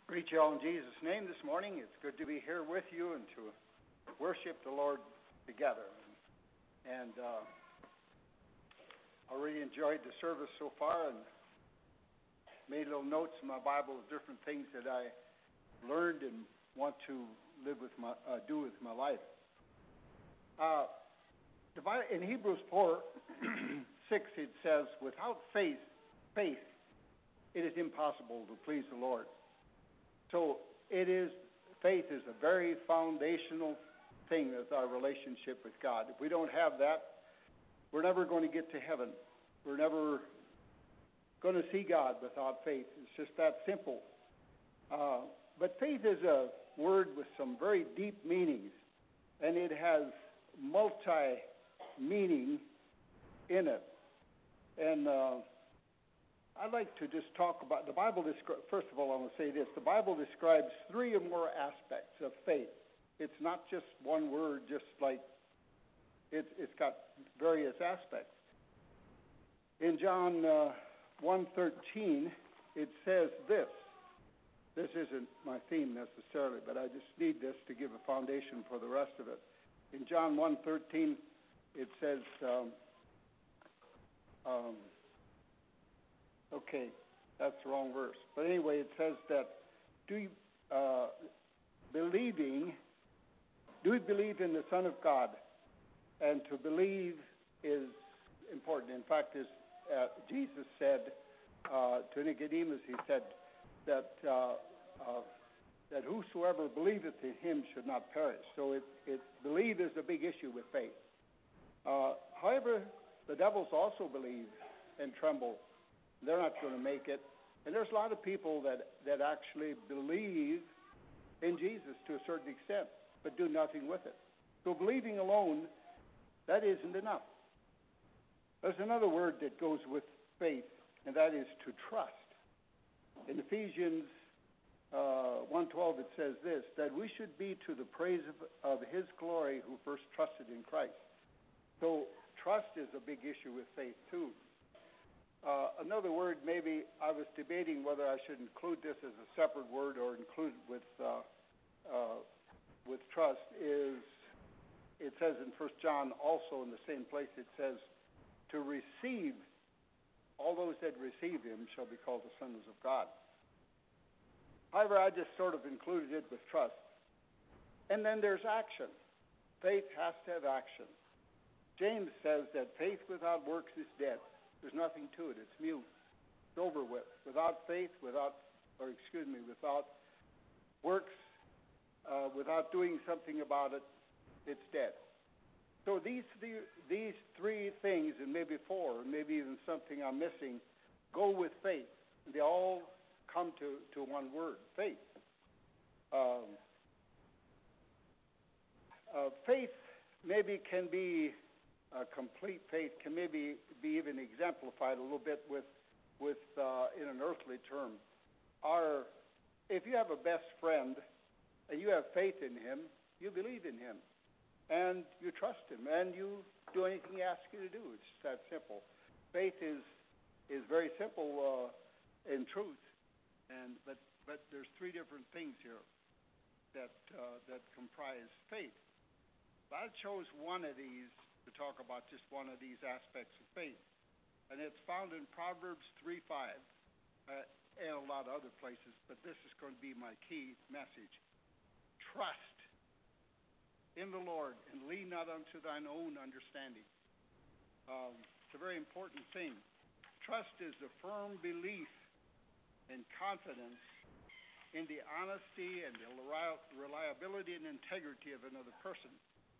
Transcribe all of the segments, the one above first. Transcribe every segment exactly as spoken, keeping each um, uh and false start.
Greet you all in Jesus' name this morning. It's good to be here with you and to worship the Lord together. And uh, I really enjoyed the service so far and made little notes in my Bible of different things that I learned and want to live with my uh, do with my life. Uh, in Hebrews four six it says, "Without faith, faith, it is impossible to please the Lord." So it is, faith is a very foundational thing with our relationship with God. If we don't have that, we're never going to get to heaven. We're never going to see God without faith. It's just that simple. Uh, but faith is a word with some very deep meanings, and it has multi-meaning in it. And uh, I'd like to just talk about, the Bible, descri- first of all, I want to say this. The Bible describes three or more aspects of faith. It's not just one word, just like it, it's got various aspects. In John uh, one thirteen, it says this. This isn't my theme necessarily, but I just need this to give a foundation for the rest of it. In John one thirteen, it says, um, um, okay, that's the wrong verse. But anyway, it says that, do you, uh, believing, do we believe in the Son of God? And to believe is important. In fact, as uh, Jesus said uh, to Nicodemus, he said that uh, uh, that whosoever believeth in him should not perish. So it, it believe is a big issue with faith. Uh, however, the devils also believe and tremble. They're not going to make it. And there's a lot of people that, that actually believe in Jesus to a certain extent, but do nothing with it. So believing alone, that isn't enough. There's another word that goes with faith, and that is to trust. In Ephesians uh, one twelve, it says this, that we should be to the praise of, of his glory who first trusted in Christ. So trust is a big issue with faith, too. Uh, another word, maybe I was debating whether I should include this as a separate word or include it with uh, uh, with trust, is it says in First John also in the same place, it says, to receive, all those that receive him shall be called the sons of God. However, I just sort of included it with trust. And then there's action. Faith has to have action. James says that faith without works is dead. There's nothing to it. It's mute. It's over with. Without faith, without, or excuse me, without works, uh, without doing something about it, it's dead. So these three, these three things, and maybe four, and maybe even something I'm missing, go with faith. They all come to, to one word, faith. Um, uh, faith maybe can be Uh, complete faith, can maybe be even exemplified a little bit with, with uh, in an earthly term. Our, if you have a best friend and you have faith in him, you believe in him, and you trust him, and you do anything he asks you to do. It's that simple. Faith is is very simple uh, in truth, and but but there's three different things here that uh, that comprise faith. I chose one of these to talk about just one of these aspects of faith. And it's found in Proverbs three five uh, and a lot of other places, but this is going to be my key message. Trust in the Lord and lean not unto thine own understanding. Um, it's a very important thing. Trust is a firm belief and confidence in the honesty and the reliability and integrity of another person.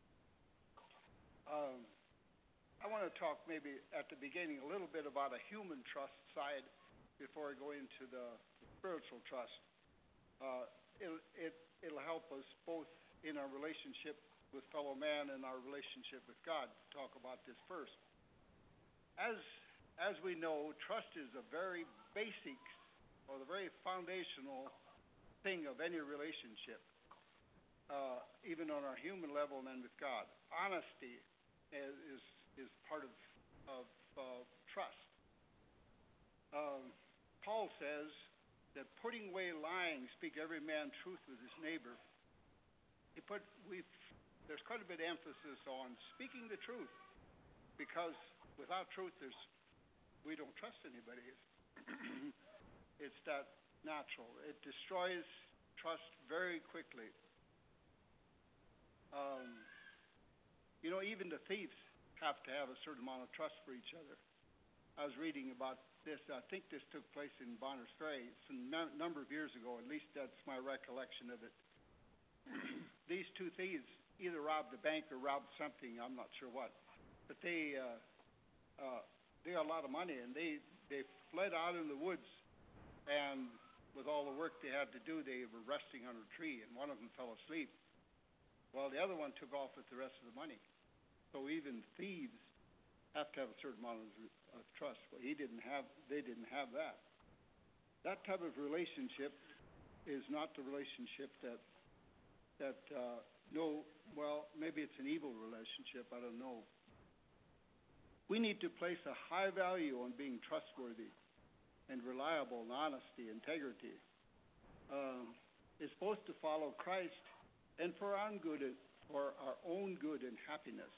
Um, I want to talk maybe at the beginning a little bit about a human trust side before I go into the spiritual trust. Uh, it, it, it'll help us both in our relationship with fellow man and our relationship with God to talk about this first. As, as we know, trust is a very basic or the very foundational thing of any relationship, uh, even on our human level and then with God. Honesty is is part of of uh, trust. Um, Paul says that putting away lying, speak every man truth with his neighbor. He put we there's quite a bit of emphasis on speaking the truth, because without truth, there's we don't trust anybody. It's that natural. It destroys trust very quickly. Um, you know, even the thieves have to have a certain amount of trust for each other. I was reading about this. I think this took place in Bonners Ferry. It's a n- number of years ago. At least that's my recollection of it. These two thieves either robbed a bank or robbed something. I'm not sure what. But they uh, uh, they got a lot of money, and they, they fled out in the woods. And with all the work they had to do, they were resting under a tree, and one of them fell asleep. Well, the other one took off with the rest of the money. So even thieves have to have a certain amount of, of trust. Well, he didn't have, they didn't have that. That type of relationship is not the relationship that, that uh, no, well, maybe it's an evil relationship, I don't know. We need to place a high value on being trustworthy and reliable in honesty, integrity. Uh, it's supposed to follow Christ, and for our own good, for our own good and happiness.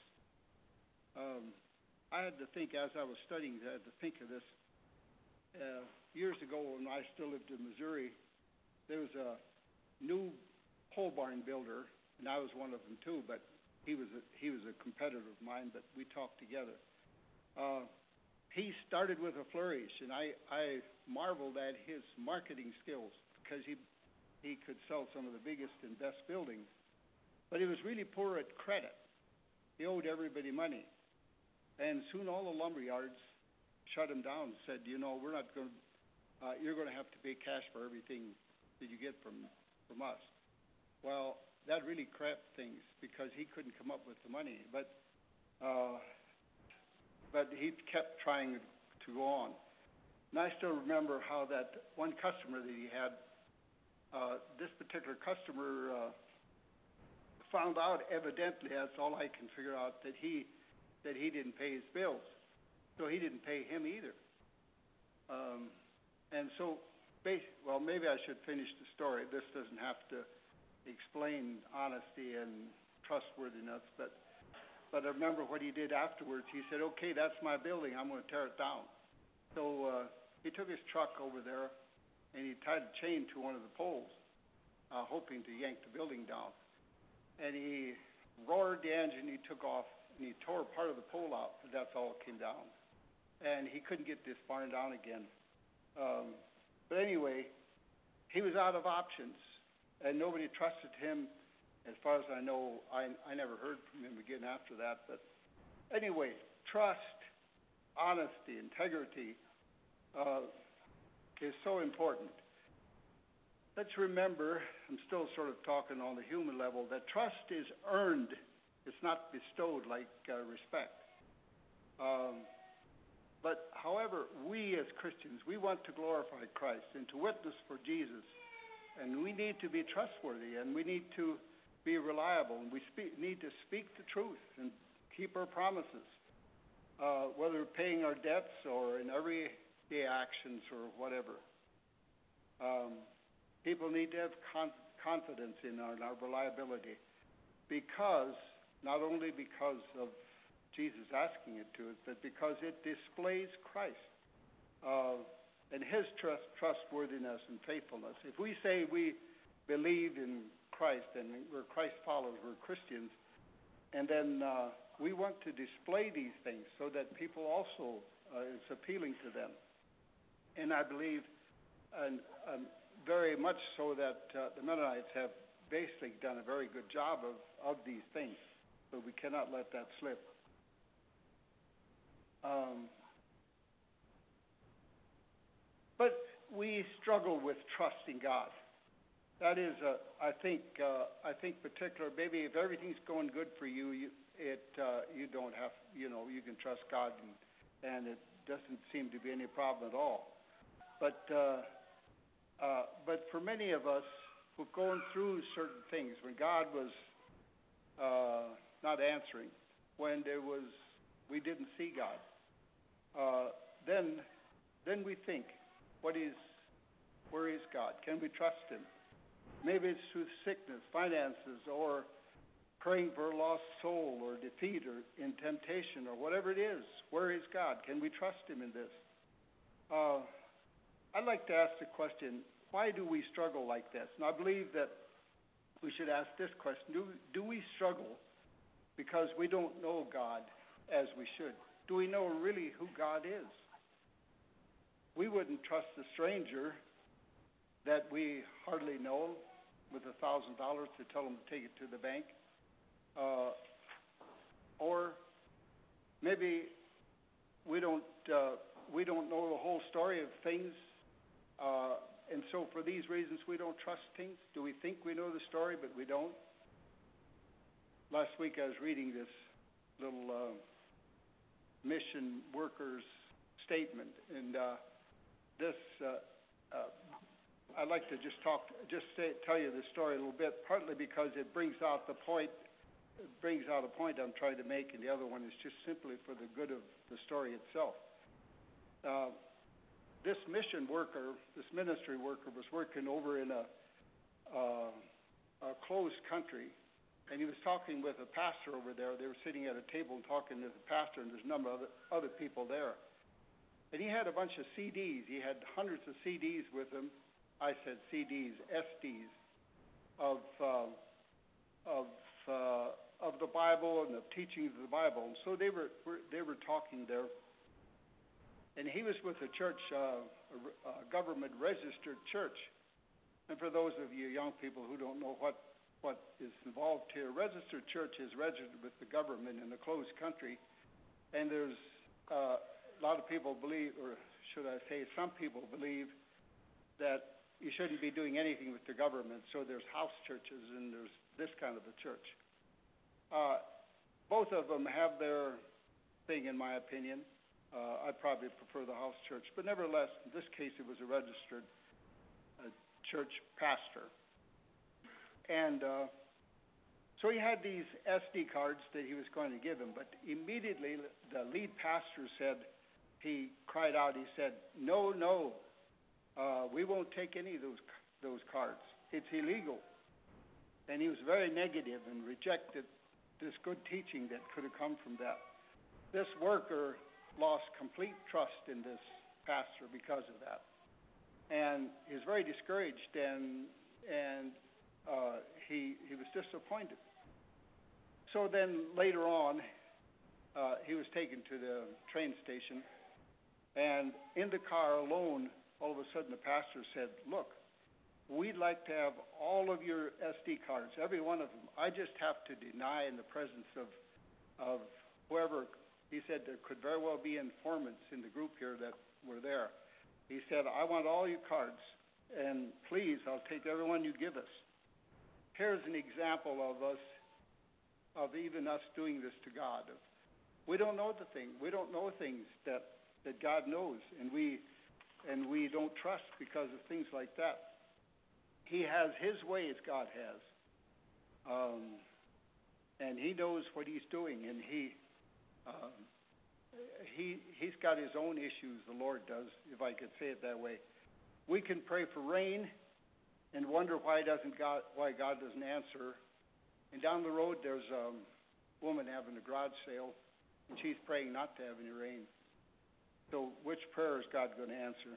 Um, I had to think, as I was studying, I had to think of this. Uh, years ago, when I still lived in Missouri, there was a new pole barn builder, and I was one of them too. But he was a, he was a competitor of mine. But we talked together. Uh, he started with a flourish, and I, I marveled at his marketing skills, because he he could sell some of the biggest and best buildings. But he was really poor at credit. He owed everybody money. And soon all the lumber yards shut him down and said, you know, we're not going to, uh, you're going to have to pay cash for everything that you get from, from us. Well, that really cramped things, because he couldn't come up with the money. But uh, but he kept trying to go on. And I still remember how that one customer that he had, uh, this particular customer uh, found out, evidently, that's all I can figure out, that he that he didn't pay his bills. So he didn't pay him either. Um, and so, bas- well, maybe I should finish the story. This doesn't have to explain honesty and trustworthiness, but but I remember what he did afterwards. He said, okay, that's my building. I'm going to tear it down. So uh, he took his truck over there, and he tied a chain to one of the poles, uh, hoping to yank the building down. And he roared the engine. He took off. And he tore part of the pole out, and that's all that came down. And he couldn't get this barn down again. Um, but anyway, he was out of options, and nobody trusted him. As far as I know, I, I never heard from him again after that. But anyway, trust, honesty, integrity uh, is so important. Let's remember, I'm still sort of talking on the human level, that trust is earned. It's not bestowed like uh, respect. Um, but however, we as Christians, we want to glorify Christ and to witness for Jesus. And we need to be trustworthy, and we need to be reliable, and we speak, need to speak the truth and keep our promises, uh, whether paying our debts or in everyday actions or whatever. Um, people need to have con- confidence in our, in our reliability, because not only because of Jesus asking it to us, but because it displays Christ uh, and his trust, trustworthiness and faithfulness. If we say we believe in Christ and we're Christ followers, we're Christians, and then uh, we want to display these things so that people also, uh, it's appealing to them. And I believe, and um, very much so, that uh, the Mennonites have basically done a very good job of, of these things. But we cannot let that slip. Um, but we struggle with trusting God. That is, uh, I think, uh, I think particular. Maybe if everything's going good for you, you it uh, you don't have, you know, you can trust God, and, and it doesn't seem to be any problem at all. But uh, uh, but for many of us who've gone through certain things, when God was uh, not answering, when there was, we didn't see God, uh, then then we think, what is Where is God? Can we trust Him? Maybe it's through sickness, finances, or praying for a lost soul, or defeat, or in temptation, or whatever it is. Where is God? Can we trust Him in this? Uh, I'd like to ask the question, why do we struggle like this? And I believe that we should ask this question. Do, do we struggle because we don't know God as we should? Do we know really who God is? We wouldn't trust a stranger that we hardly know with a thousand dollars to tell them to take it to the bank. Uh, or maybe we don't uh, we don't know the whole story of things, uh, and so for these reasons we don't trust things. Do we think we know the story, but we don't? Last week I was reading this little uh, mission workers statement, and uh, this uh, uh, I'd like to just talk, just say, tell you the story a little bit, partly because it brings out the point. It brings out a point I'm trying to make, and the other one is just simply for the good of the story itself. Uh, this mission worker, this ministry worker, was working over in a, uh, a closed country, and he was talking with a pastor over there. They were sitting at a table and talking to the pastor, and there's a number of other, other people there. And he had a bunch of C Ds. He had hundreds of C Ds with him. I said C Ds, S Ds, of uh, of uh, of the Bible and the teachings of the Bible. And so they were, were they were talking there. And he was with a church, uh, a, a government registered church. And for those of you young people who don't know what what is involved here, registered church is registered with the government in a closed country. And there's uh, a lot of people believe, or should I say, some people believe that you shouldn't be doing anything with the government. So there's house churches and there's this kind of a church. Uh, both of them have their thing, in my opinion. Uh, I probably prefer the house church, but nevertheless, in this case, it was a registered uh, church pastor. And uh, so he had these S D cards that he was going to give him, but immediately the lead pastor said, he cried out, he said, no, no, uh, we won't take any of those those cards. It's illegal. And he was very negative and rejected this good teaching that could have come from that. This worker lost complete trust in this pastor because of that. And he was very discouraged, and and uh, he he was disappointed. So then later on, uh, he was taken to the train station, and in the car alone, all of a sudden the pastor said, look, we'd like to have all of your S D cards, every one of them. I just have to deny in the presence of of whoever. He said there could very well be informants in the group here that were there. He said, I want all your cards, and please, I'll take every one you give us. Here's an example of us, of even us doing this to God. We don't know the thing. We don't know things that, that God knows, and we and we don't trust because of things like that. He has his ways, God has. Um, and he knows what he's doing, and he, um, he, he's got his own issues, the Lord does, if I could say it that way. We can pray for rain and wonder why doesn't God, why God doesn't answer. And down the road, there's a woman having a garage sale, and she's praying not to have any rain. So which prayer is God going to answer?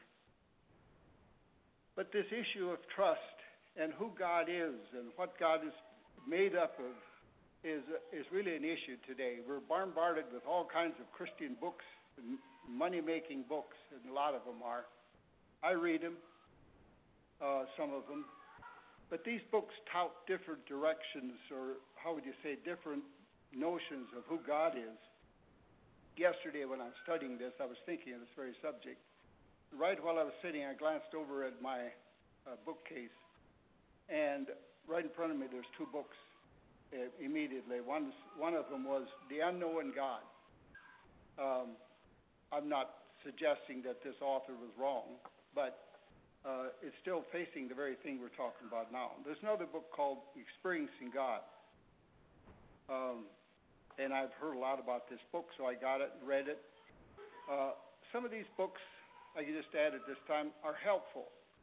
But this issue of trust and who God is and what God is made up of is is really an issue today. We're bombarded with all kinds of Christian books, and money-making books, and a lot of them are. I read them, uh, some of them. But these books tout different directions, or how would you say, different notions of who God is. Yesterday when I was studying this, I was thinking of this very subject. Right while I was sitting, I glanced over at my uh, bookcase, and right in front of me there's two books uh, immediately. One, one of them was The Unknown God. Um, I'm not suggesting that this author was wrong, but uh, it's still facing the very thing we're talking about now. There's another book called Experiencing God. Um, and I've heard a lot about this book, so I got it and read it. Uh, some of these books, I can just add at this time, are helpful.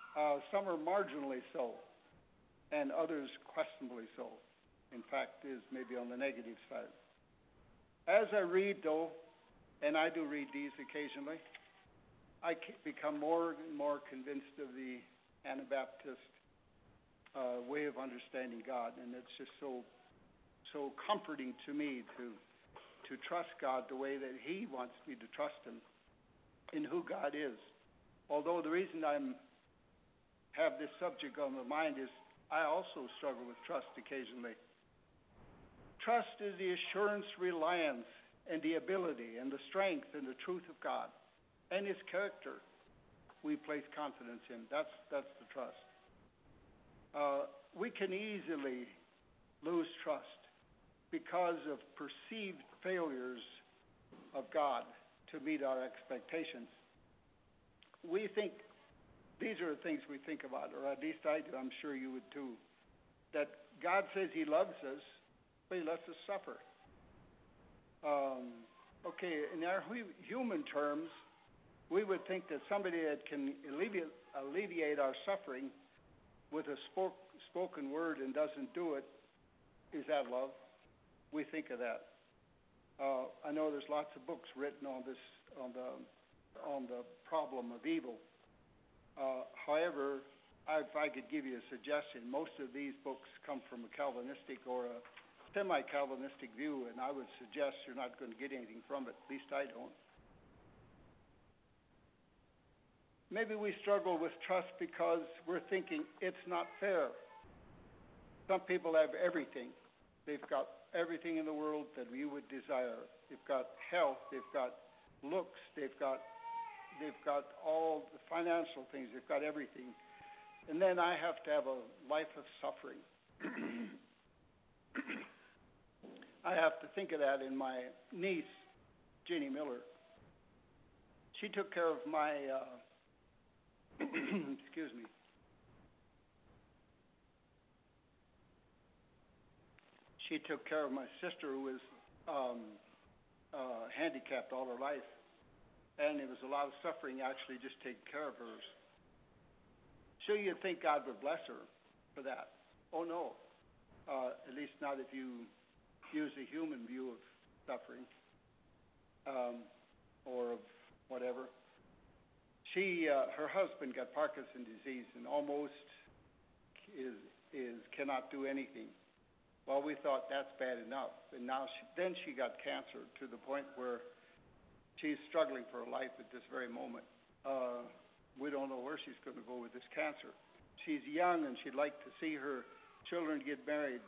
Uh, some are marginally so, and others questionably so. In fact, is maybe on the negative side. As I read, though, and I do read these occasionally, I become more and more convinced of the Anabaptist uh, way of understanding God, and it's just so so comforting to me to to trust God the way that He wants me to trust Him in who God is. Although the reason I'm have this subject on my mind is I also struggle with trust occasionally. Trust is the assurance, reliance, and the ability and the strength and the truth of God and His character. We place confidence in. That's that's the trust. Uh, we can easily lose trust because of perceived failures of God to meet our expectations. We think, these are the things we think about, or at least I do, I'm sure you would too, that God says He loves us, but He lets us suffer. Um, okay, in our human terms, we would think that somebody that can alleviate, alleviate our suffering with a spoke, spoken word and doesn't do it, is that love? We think of that. Uh, I know there's lots of books written on this, on the, on the problem of evil. Uh, however, I, if I could give you a suggestion, most of these books come from a Calvinistic or a semi-Calvinistic view, and I would suggest you're not going to get anything from it. At least I don't. Maybe we struggle with trust because we're thinking it's not fair. Some people have everything. They've got everything in the world that we would desire. They've got health, they've got looks, they've got they've got all the financial things, they've got everything. And then I have to have a life of suffering. I have to think of that in my niece, Jeannie Miller. She took care of my uh, excuse me. She took care of my sister, who was um, uh, handicapped all her life, and it was a lot of suffering actually just taking care of hers. So you'd think God would bless her for that. Oh no, uh, at least not if you use a human view of suffering um, or of whatever. She, uh, her husband got Parkinson's disease and almost is is cannot do anything. Well, we thought that's bad enough, and now she, then she got cancer to the point where she's struggling for her life at this very moment. Uh, we don't know where she's going to go with this cancer. She's young, and she'd like to see her children get married.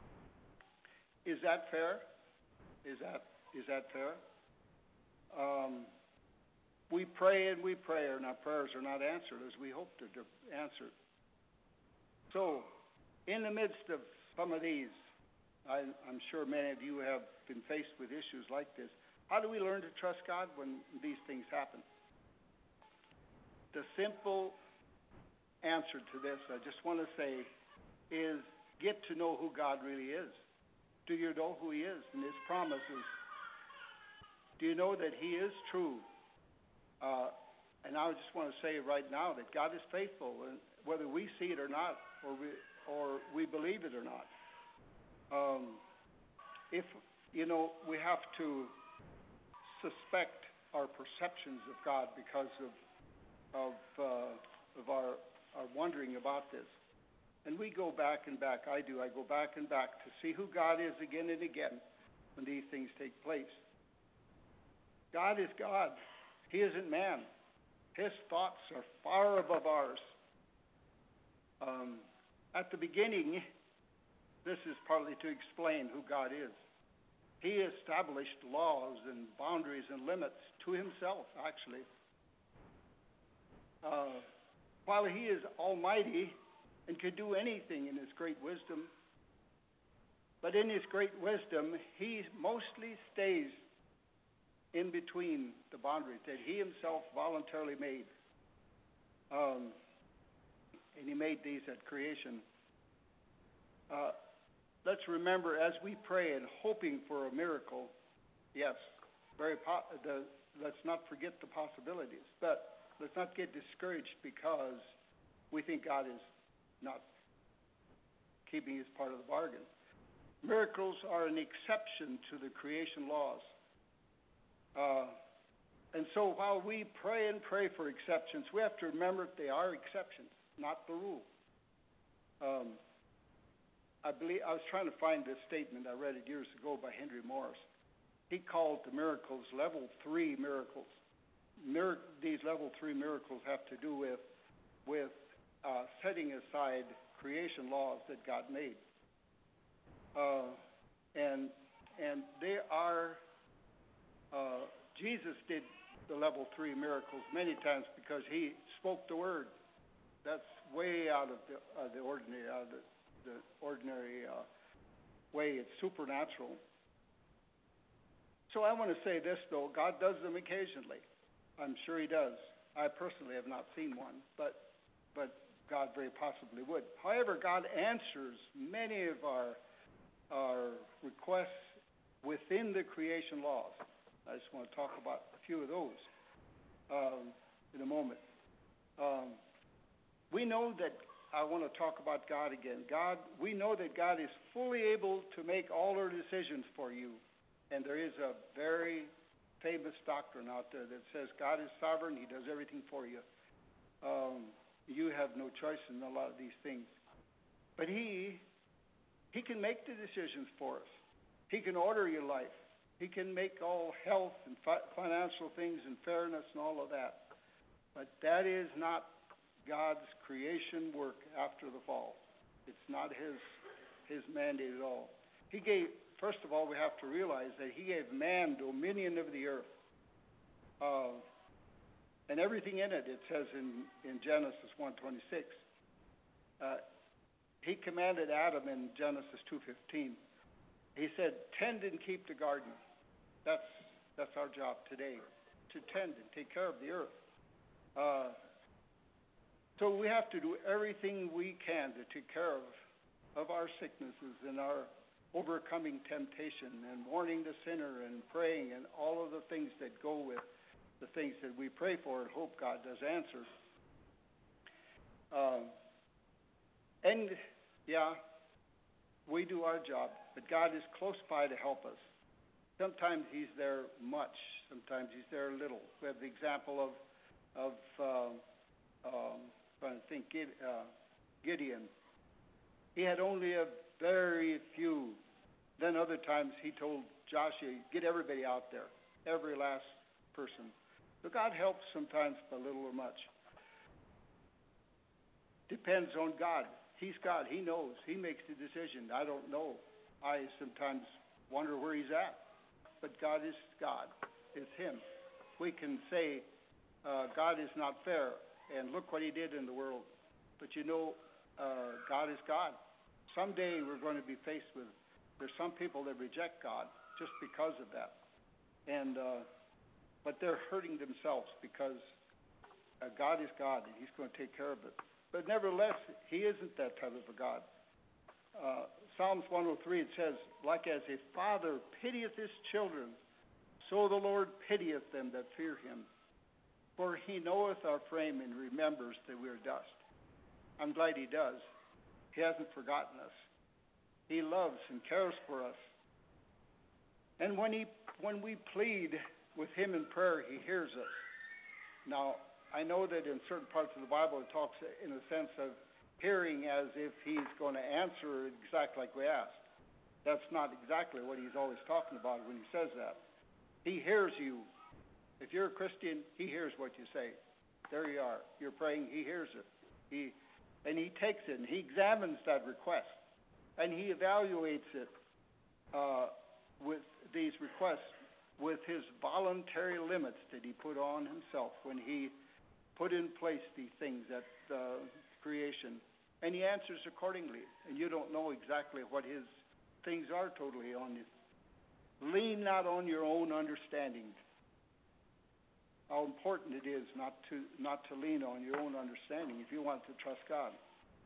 Is that fair? Is that is that fair? Um, we pray and we pray, and our prayers are not answered as we hope to be answered. So, in the midst of some of these, I, I'm sure many of you have been faced with issues like this. How do we learn to trust God when these things happen? The simple answer to this, I just want to say, is get to know who God really is. Do you know who He is and His promises? Do you know that He is true? Uh, and I just want to say right now that God is faithful, and whether we see it or not, or we, or we believe it or not. Um, if, you know, we have to suspect our perceptions of God because of of uh, of our, our wondering about this. And we go back and back, I do, I go back and back to see who God is again and again when these things take place. God is God. He isn't man. His thoughts are far above ours. Um, at the beginning, this is partly to explain who God is. He established laws and boundaries and limits to Himself, actually. Uh, while He is almighty and could do anything in His great wisdom, but in His great wisdom, He mostly stays in between the boundaries that He Himself voluntarily made. Um, and He made these at creation. Uh, let's remember, as we pray and hoping for a miracle, yes, very po- the, let's not forget the possibilities, but let's not get discouraged because we think God is not keeping his part of the bargain. Miracles are an exception to the creation laws. Uh, and so while we pray and pray for exceptions, we have to remember they are exceptions, not the rule. Um, I believe I was trying to find this statement. I read it years ago by Henry Morris. He called the miracles level three miracles. Mir- these level three miracles have to do with with uh, setting aside creation laws that God made, uh, and and they are. Uh, Jesus did the level three miracles many times because he spoke the word. That's way out of the, uh, the ordinary, out of the, the ordinary uh, way. It's supernatural. So I want to say this, though. God does them occasionally. I'm sure he does. I personally have not seen one, but but God very possibly would. However, God answers many of our our requests within the creation laws. I just want to talk about a few of those um, in a moment. Um, we know that, I want to talk about God again. God, we know that God is fully able to make all our decisions for you. And there is a very famous doctrine out there that says God is sovereign, he does everything for you. Um, you have no choice in a lot of these things. But he, he can make the decisions for us. He can order your life. He can make all health and fi- financial things and fairness and all of that. But that is not God's creation work after the fall. It's not his his mandate at all. He gave, first of all, we have to realize that he gave man dominion of the earth. Uh, and everything in it, it says in, in Genesis one twenty-six. Uh, he commanded Adam in Genesis two fifteen. He said, tend and keep the garden. That's that's our job today, to tend and take care of the earth. Uh, so we have to do everything we can to take care of, of our sicknesses and our overcoming temptation and warning the sinner and praying and all of the things that go with the things that we pray for and hope God does answer. Um, and, yeah, we do our job, but God is close by to help us. Sometimes he's there much. Sometimes he's there little. We have the example of, of uh, um, trying to think, uh, Gideon. He had only a very few. Then other times he told Joshua, get everybody out there, every last person. So God helps sometimes by little or much. Depends on God. He's God. He knows. He makes the decision. I don't know. I sometimes wonder where he's at. But God is God. It's him. We can say, uh, God is not fair, and look what he did in the world. But you know, uh, God is God. Someday we're going to be faced with, there's some people that reject God just because of that. And uh, but they're hurting themselves because uh, God is God, and he's going to take care of it. But nevertheless, he isn't that type of a God. Uh, Psalms one oh three, it says, like as a father pitieth his children, so the Lord pitieth them that fear him. For he knoweth our frame and remembers that we are dust. I'm glad he does. He hasn't forgotten us. He loves and cares for us. And when he when we plead with him in prayer, he hears us. Now, I know that in certain parts of the Bible it talks in a sense of hearing as if he's going to answer exactly like we asked. That's not exactly what he's always talking about when he says that. He hears you. If you're a Christian, he hears what you say. There you are. You're praying, he hears it. He, and he takes it and he examines that request. And he evaluates it uh, with these requests with his voluntary limits that he put on himself when he put in place these things at uh, creation. And he answers accordingly. And you don't know exactly what his things are totally on you. Lean not on your own understanding. How important it is not to not to lean on your own understanding if you want to trust God.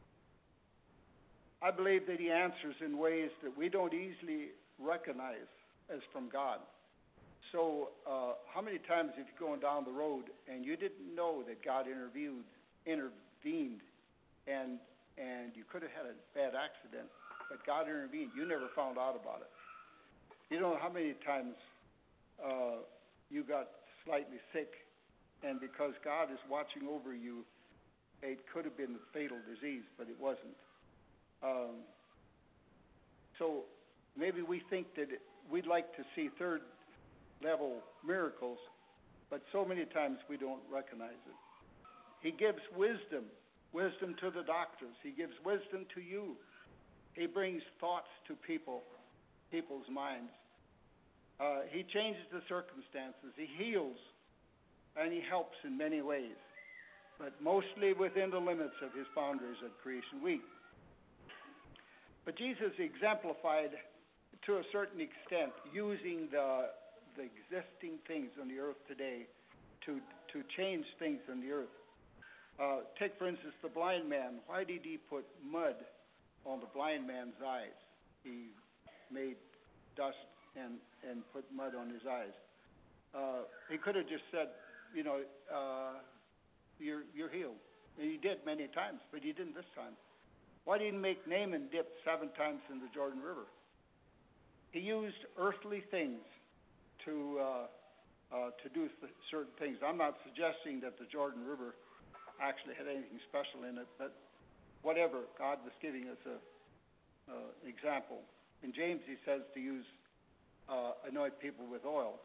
I believe that he answers in ways that we don't easily recognize as from God. So uh, how many times if you're going down the road and you didn't know that God interviewed, intervened and and you could have had a bad accident, but God intervened. You never found out about it. You don't know how many times uh, you got slightly sick, and because God is watching over you, it could have been a fatal disease, but it wasn't. Um, so maybe we think that it, we'd like to see third-level miracles, but so many times we don't recognize it. He gives wisdom, wisdom to the doctors. He gives wisdom to you. He brings thoughts to people, people's minds. Uh, he changes the circumstances. He heals, and he helps in many ways, but mostly within the limits of his boundaries at Creation Week. But Jesus exemplified, to a certain extent, using the the existing things on the earth today to to change things on the earth. Uh, take, for instance, the blind man. Why did he put mud on the blind man's eyes? He made dust and, and put mud on his eyes. Uh, he could have just said, you know, uh, you're, you're healed. And he did many times, but he didn't this time. Why didn't he make Naaman dip seven times in the Jordan River? He used earthly things to uh, uh, to do th- certain things. I'm not suggesting that the Jordan River actually had anything special in it, but whatever, God was giving us a uh, example. In James, he says to use uh, anoint people with oil.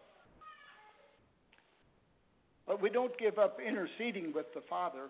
But we don't give up interceding with the Father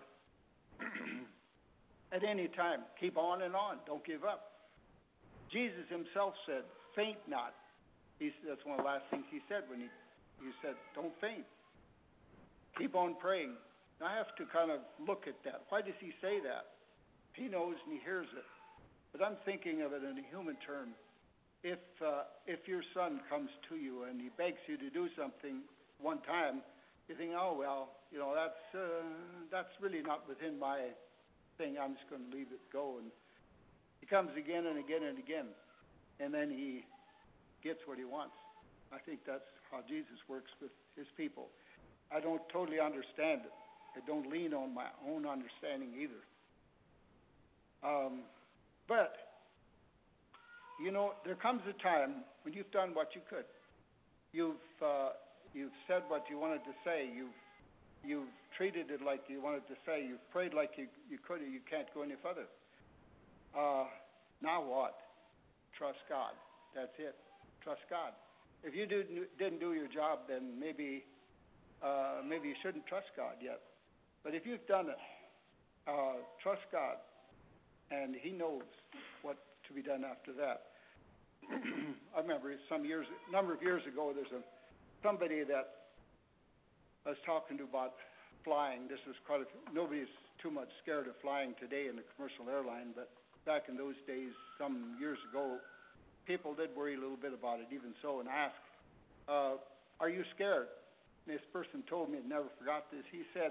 at any time. Keep on and on. Don't give up. Jesus himself said, faint not. He, that's one of the last things he said when he, he said, don't faint. Keep on praying. Now, I have to kind of look at that. Why does he say that? He knows and he hears it. But I'm thinking of it in a human term. If uh, if your son comes to you and he begs you to do something one time, you think, oh, well, you know, that's uh, that's really not within my thing. I'm just going to leave it go. And he comes again and again and again. And then he gets what he wants. I think that's how Jesus works with his people. I don't totally understand it. I don't lean on my own understanding either. Um, but, you know, there comes a time when you've done what you could. You've uh, you've said what you wanted to say. You've you've treated it like you wanted to say. You've prayed like you, you could. You can't go any further. Uh, now what? Trust God. That's it. Trust God. If you didn't didn't do your job, then maybe uh, maybe you shouldn't trust God yet. But if you've done it, uh, trust God, and He knows what to be done after that. I remember some years, a number of years ago, there's a somebody that I was talking to about flying. This is quite a, nobody's too much scared of flying today in a commercial airline, but back in those days, some years ago, people did worry a little bit about it, even so, and asked, uh, are you scared? And this person told me, I never forgot this, he said,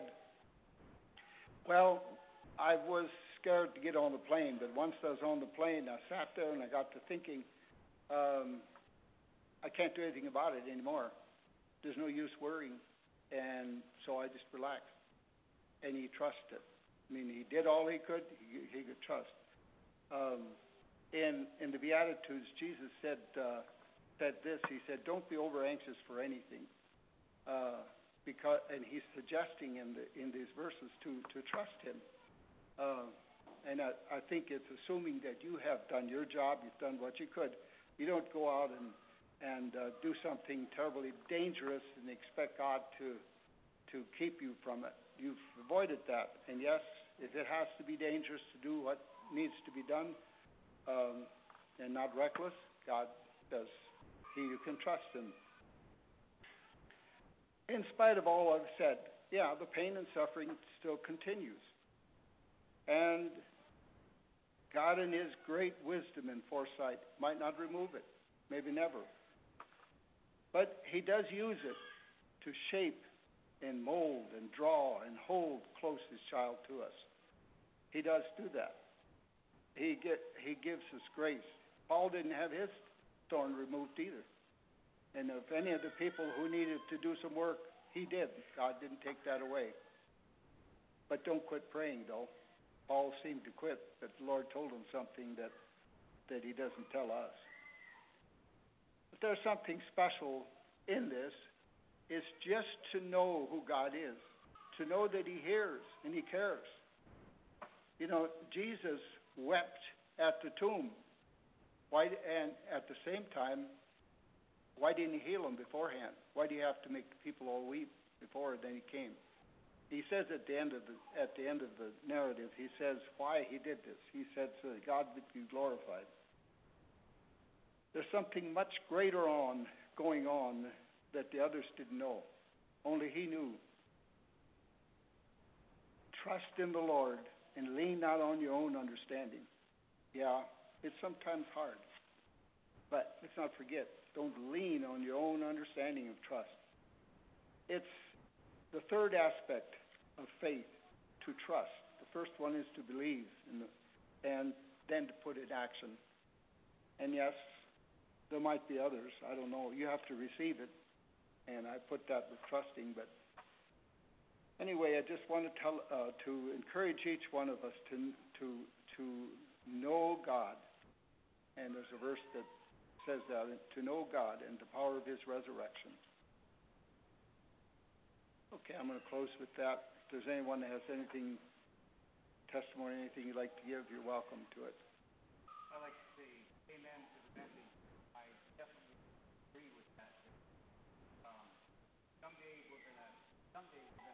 well, I was scared to get on the plane, but once I was on the plane, I sat there and I got to thinking, um, I can't do anything about it anymore. There's no use worrying, and so I just relaxed. And he trusted. I mean, he did all he could. He, he could trust. Um, in in the Beatitudes, Jesus said uh, said this. He said, "Don't be over anxious for anything," uh, because and he's suggesting in the in these verses to to trust him. Uh, and I, I think it's assuming that you have done your job. You've done what you could. You don't go out and and uh, do something terribly dangerous and expect God to to keep you from it. You've avoided that. And yes, if it has to be dangerous to do what needs to be done, um, and not reckless, God does. He, you can trust Him. In spite of all I've said, yeah, the pain and suffering still continues. And God, in His great wisdom and foresight, might not remove it, maybe never. But He does use it to shape and mold and draw and hold close His child to us. He does do that. He get He gives us grace. Paul didn't have his thorn removed either. And if any of the people who needed to do some work, he did. God didn't take that away. But don't quit praying, though. Paul seemed to quit, but the Lord told him something that, that he doesn't tell us. But there's something special in this, is just to know who God is, to know that he hears and he cares. You know, Jesus wept at the tomb. Why? And at the same time, why didn't he heal them beforehand? Why do you have to make the people all weep before then he came? He says at the end of the at the end of the narrative, he says why he did this. He said so that God would be glorified. There's something much greater on going on that the others didn't know. Only he knew. Trust in the Lord and lean not on your own understanding. Yeah, it's sometimes hard. But let's not forget, don't lean on your own understanding of trust. It's the third aspect of faith, to trust. The first one is to believe, in the, and then to put it in action. And yes, there might be others. I don't know. You have to receive it, and I put that with trusting. But anyway, I just want to tell, uh, to encourage each one of us to to to know God. And there's a verse that says that, to know God and the power of his resurrection. Okay, I'm going to close with that. If there's anyone that has anything, testimony, anything you'd like to give, you're welcome to it. I'd like to say amen to the message. I definitely agree with that. Um, someday we're going to, someday we're going